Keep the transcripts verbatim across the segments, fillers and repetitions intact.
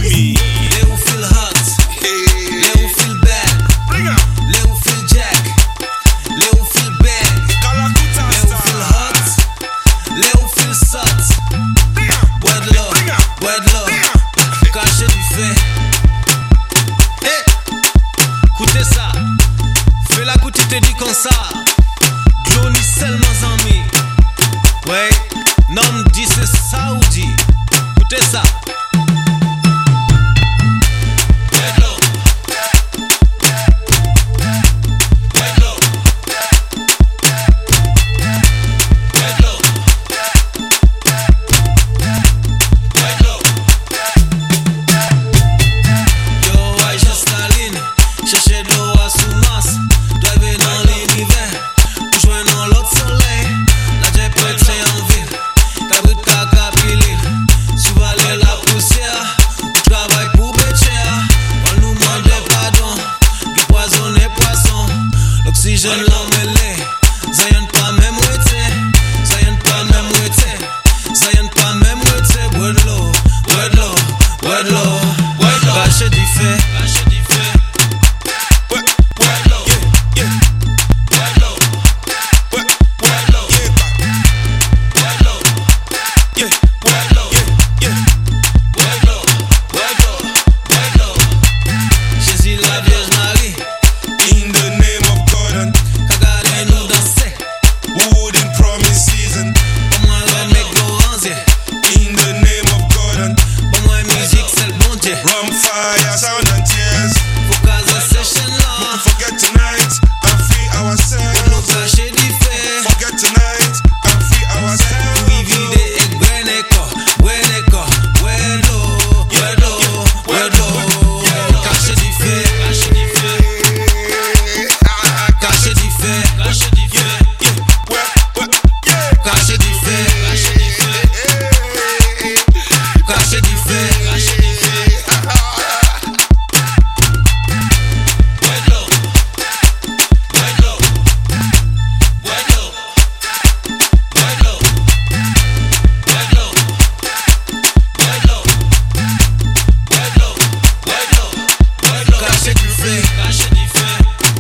me. Les who feel hot, les who feel bad, les who feel jack, les who feel bad, les who feel hot, les who feel sot. Wedlo, wedlo, caché du fait. Hey, écoutez ça, fais la coute, te dit comme ça. Johnny seulement ami. Ouais, non me dit c'est Saoudi. Écoutez ça. L'oxygène l'emmêlé, ça y'en pas même ouété, ça y'en pas même ouété, ça y'en pas même ouété. Wedlo, wedlo, wedlo, wedlo, caché du fait, caché du fait. Wedlo, yeah, yeah. Wedlo, wedlo, yeah, wedlo, yeah, wedlo, yeah, yeah. Wedlo, wedlo, wedlo. Jésus la Vierge Marie. In the name of God, Kagare nous danser, who wouldn't promise season? pour moi l'homme est glorieuse. In the name of God, Pour moi musique c'est le bon Dieu. rum, fire, sound and tears. Faut caser ces chaînes-là, Forget tonight and free nous ourselves. cacher du fait. Forget tonight and free ourselves. Oui vide et gweneko, gweneko, wedlo, wedlo, wedlo. Cacher du fait, cacher du fait, cacher du fait, cacher du fait, cacher du fait, cacher du fait, cacher du fait, cacher du fait. Wedlo, wedlo, wedlo, wedlo, wedlo, wedlo, wedlo, wedlo, wedlo. Cacher du fait, cacher du fait,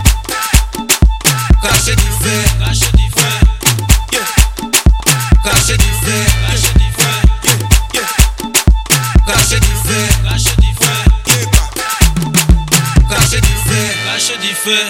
cacher du fait, cacher du fait, yeah. Cacher du fait, cacher du fait, yeah, yeah. Cacher du fait, cacher du fait, cacher du fait, cacher du fait.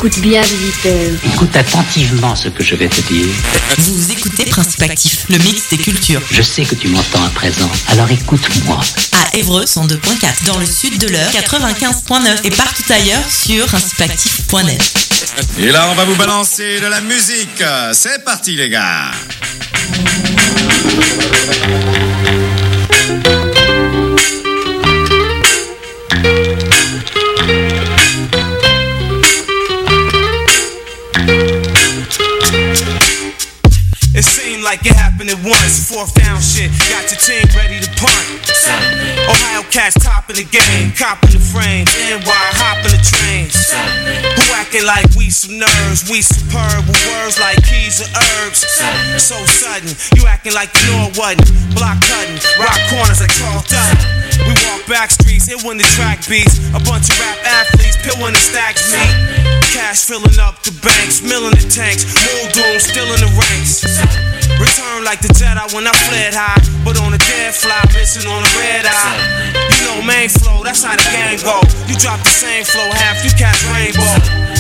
Écoute bien, visiteur. Écoute attentivement ce que je vais te dire. Vous écoutez Principe Actif, le mix des cultures. Je sais que tu m'entends à présent, alors écoute-moi. À Évreux, cent deux point quatre, dans le sud de l'Eure, quatre-vingt-quinze point neuf et partout ailleurs sur principe actif point net. Et là, on va vous balancer de la musique. C'est parti, les gars. It seemed like it happened at once. Fourth down shit, got your team ready to punt. Ohio cats topping the game, copping the frames, N Y hopping the trains. Who acting like we some nerds? We superb with words like keys or herbs. So sudden, you acting like you know it wasn't. Block cutting, rock corners like Charles Dutton. We walk back streets, it when the track beats. A bunch of rap athletes, pit when the stacks meet. Cash filling up the banks, milling the tanks. Moon doom, still in the ranks. Return like the Jedi when I fled high, but on a dead fly, missing on a red eye. You know main flow, that's how the game go. You drop the same flow, half you catch rainbow.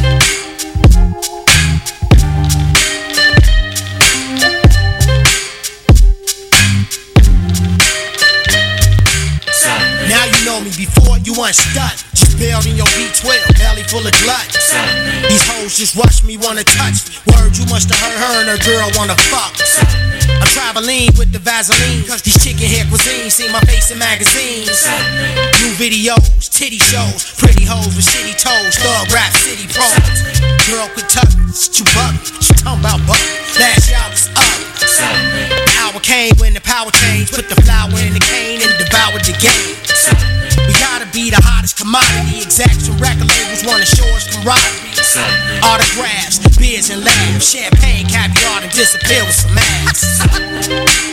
Now you know me, before you unstuck. Just bailed in your V twelve, belly full of glut. These hoes just rush me, wanna touch me. Word, you must have heard her and her girl wanna fuck. I'm traveling with the Vaseline, cause these chicken hair cuisines see my face in magazines. New videos, titty shows, pretty hoes with shitty toes, thug rap city pros. Girl Kentucky, she buggy, she talking about buck. Last year I was up. The hour came when the power changed, put the flower in the cane and devoured the game. We gotta be the hottest commodity. Exacts from record labels wanna show us camaraderie. Autographs, beers and laughs, champagne, caviar, and disappear with some ass.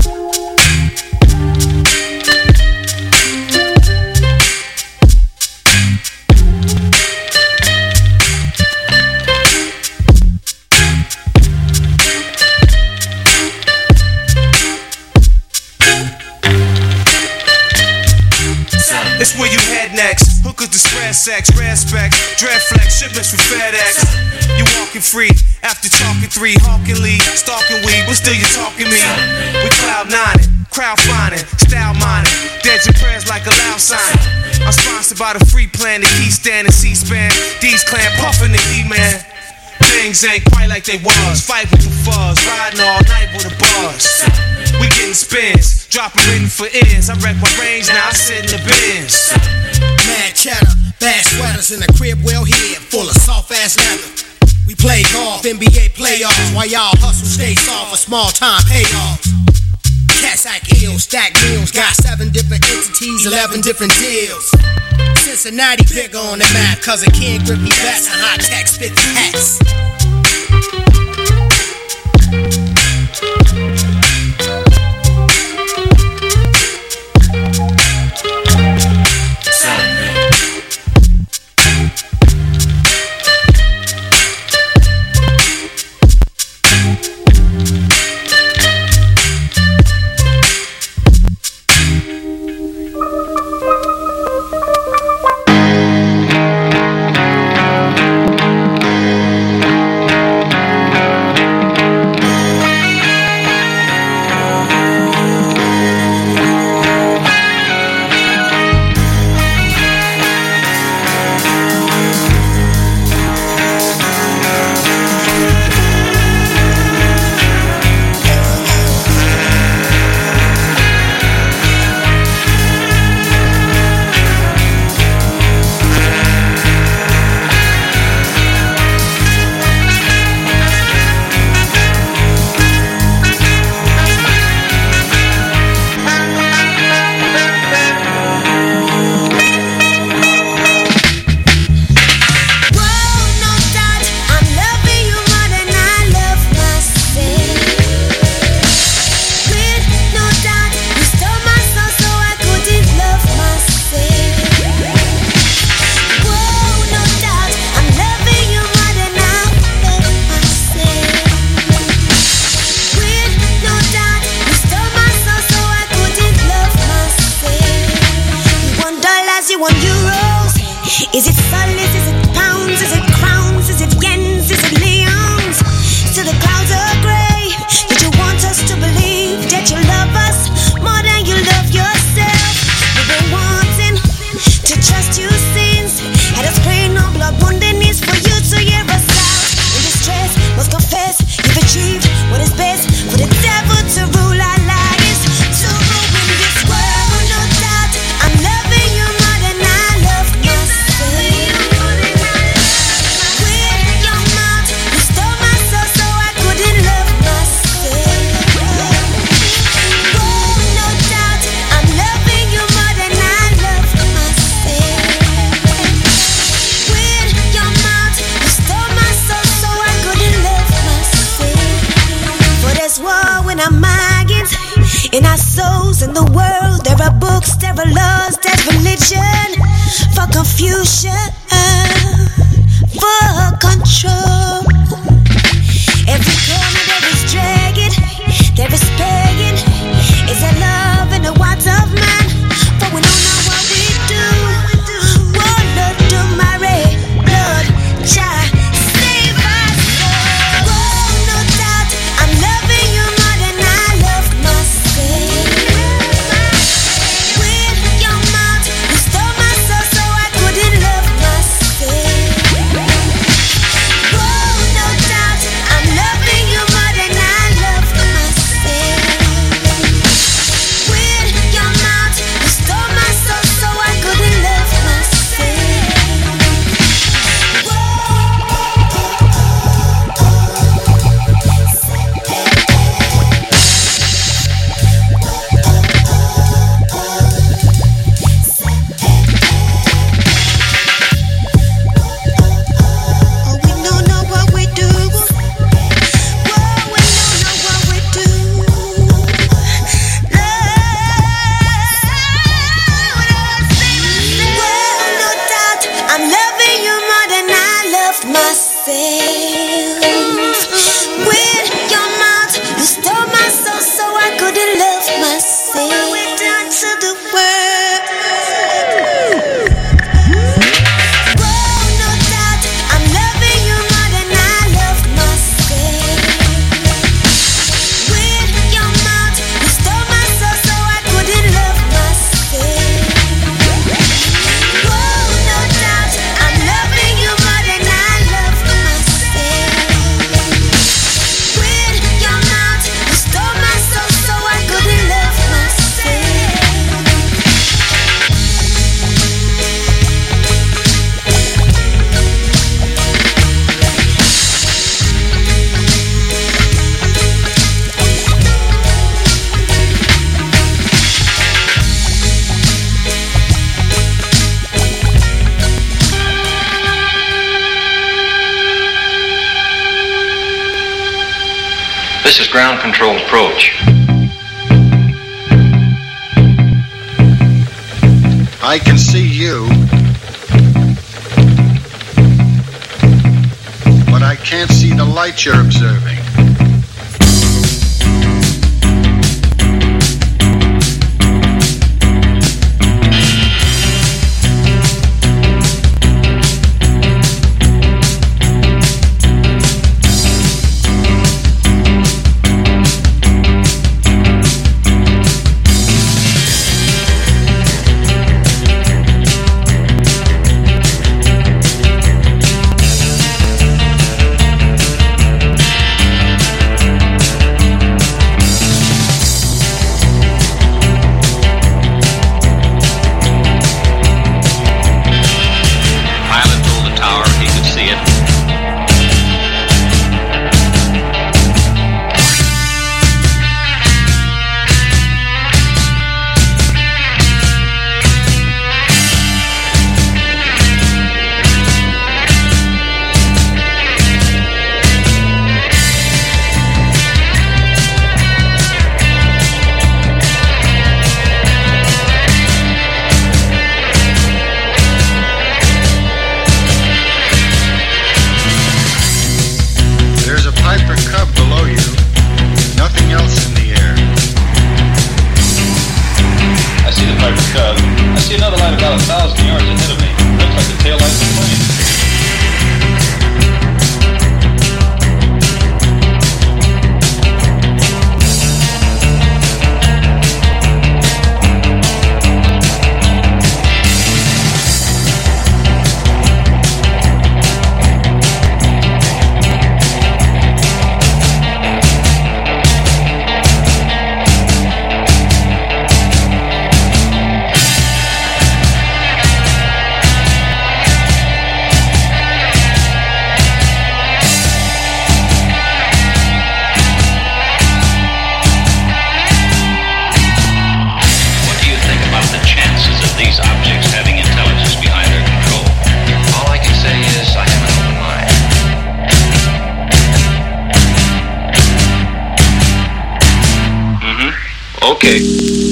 It's where you head next. Hookers to spread sex, red specs, dread flex, shipments from FedEx. You walking free after talking three, hawking lead, stalking weed, but still you talking me. We cloud nining, crowd finding, style mining, dead your prayers like a loud sign. I'm sponsored by the free plan, the key stand and C-SPAN. D's clan puffing the E-man. Things ain't quite like they was. Fight with the fuzz, riding all night with the buzz. We getting spins, dropping written for ends. I wreck my range, now I sit in the bins. Mad cheddar, bad sweaters in the crib well hid, full of soft ass leather. We play golf, N B A playoffs, while y'all hustle stay soft for small time payoffs. Cats act ill, stack meals, got seven different entities, eleven different deals. Cincinnati bigger on the map, cause it can't grip me best and high tech spit the hats. in our minds, in our souls, in the world. There are books, there are laws, there's religion for confusion, for control. Every corner there is dragon, there is pagan. Is there love in the words of man? For we don't know what we do. Oh Lord, do my ray, Lord, child, save us. Oh, no doubt, I'm loving you more than I love myself. With your mouth, you stole my soul so I couldn't love myself. Oh, no doubt, I'm loving you more than I love myself. With your mouth, you stole my soul so I couldn't love myself. Oh, we don't know what we do. Whoa, we don't know what we do. Whoa, no doubt, I'm loving you more than I love myself. With your mouth, you stole my soul so I couldn't love myself. What we done to the world? Whoa, no doubt, I'm loving you more than I love myself. With your mouth, you stole my soul so I couldn't love myself. Whoa, no doubt, I'm loving you more than I love myself. With your mouth, you stole my soul so I couldn't love myself. This is ground control approach. I can see you, but I can't see the light you're observing. Okay.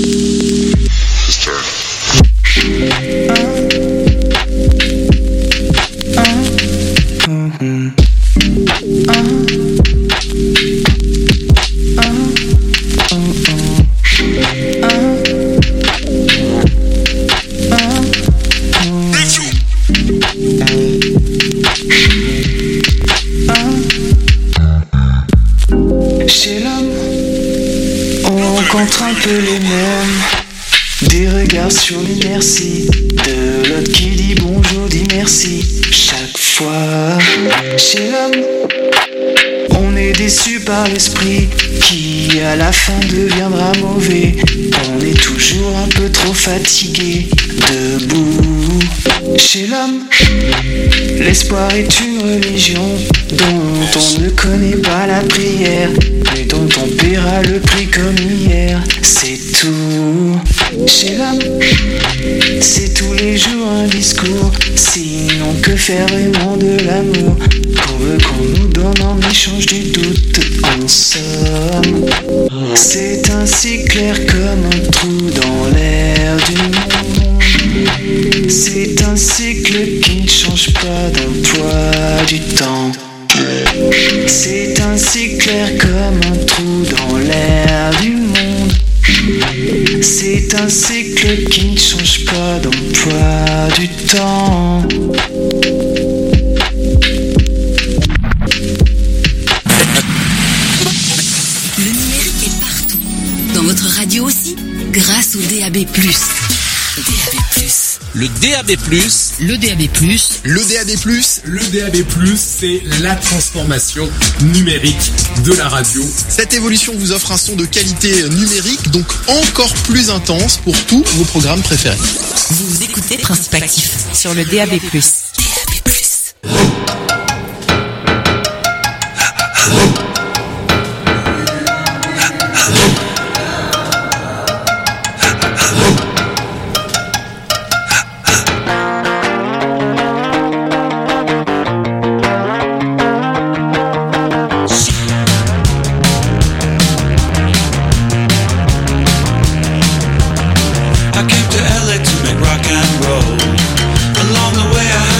Chez l'homme, on rencontre un peu les mêmes. Des regards sur les merci. De l'autre qui dit bonjour, dit merci. Chaque fois, chez l'homme, on est déçu par l'esprit qui à la fin deviendra mauvais. On est toujours un peu trop fatigué, debout. Chez l'homme, l'espoir est une religion dont on ne connaît pas la prière, mais dont on paiera le prix comme hier. C'est tout. Chez l'homme, c'est tous les jours un discours. Sinon que faire vraiment de l'amour qu'on veut qu'on nous donne en échange du doute. En somme, c'est ainsi clair comme un trou dans l'air du monde. C'est un cycle qui ne change pas d'emploi du temps. C'est ainsi clair comme un trou dans l'air du monde. C'est un cycle qui ne change pas d'emploi du temps. Le numérique est partout. Dans votre radio aussi, grâce au D A B plus. D A B plus. Le D A B plus, le D A B plus, le D A B plus, le D A B plus, c'est la transformation numérique de la radio. Cette évolution vous offre un son de qualité numérique, donc encore plus intense pour tous vos programmes préférés. Vous écoutez Principe Actif sur le D A B plus. D A B plus. I came to L A to make rock and roll. Along the way I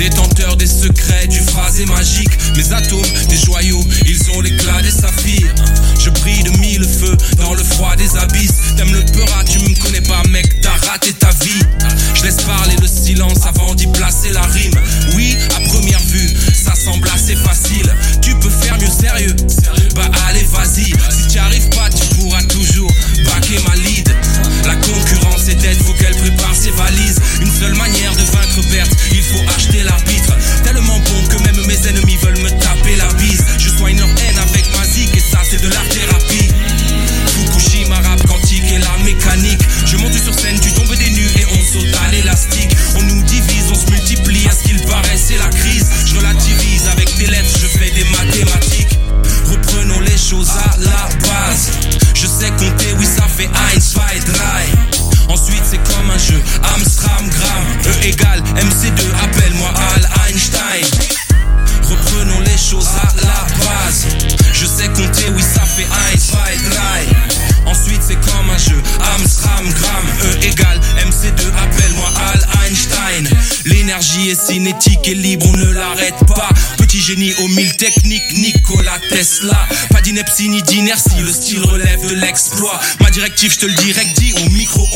Détenteur des secrets du phrasé magique. Mes atomes, des joyaux, ils ont l'éclat des saphirs. Je brille de mille feux dans le froid des abysses. T'aimes le peurat, tu me connais pas mec, t'as raté ta vie. Je laisse parler le silence avant d'y placer la rime. Oui, à première vue, ça semble assez facile. Tu peux faire mieux sérieux, bah allez vas-y. Si t'y arrives pas, tu pourras toujours baquer ma lead. La concurrence est dead, faut qu'elle prépare ses valises. Une seule manière de vaincre perte, il faut acheter l'arbitre. Tellement bon que même mes ennemis veulent me taper la bise. Je soigne leur haine avec ma zik et ça c'est de l'art thérapie. Fukushima, rap quantique et la mécanique. Je monte sur scène, tu tombes des nues et on saute à l'élastique. On nous divise, on se multiplie, à ce qu'il paraît c'est la crise. Je relativise, avec des lettres je fais des mathématiques. Reprenons les choses à la base. Je sais compter, oui ça fait eins, zwei, drei. Ensuite c'est comme un jeu, Amstram, Gram. E égale M C deux, appelle-moi Al Einstein. Reprenons les choses à la base. Je sais compter, oui ça fait eins, zwei, drei. Ensuite c'est comme un jeu, Amstram, Gram. E égale M C deux, appelle-moi Al Einstein. L'énergie est cinétique et libre, on ne l'arrête pas. Petit génie aux mille techniques, Nikola Tesla. Pas d'ineptie ni d'inertie, le style relève de l'exploit. Ma directive, je te le direct, dis au micro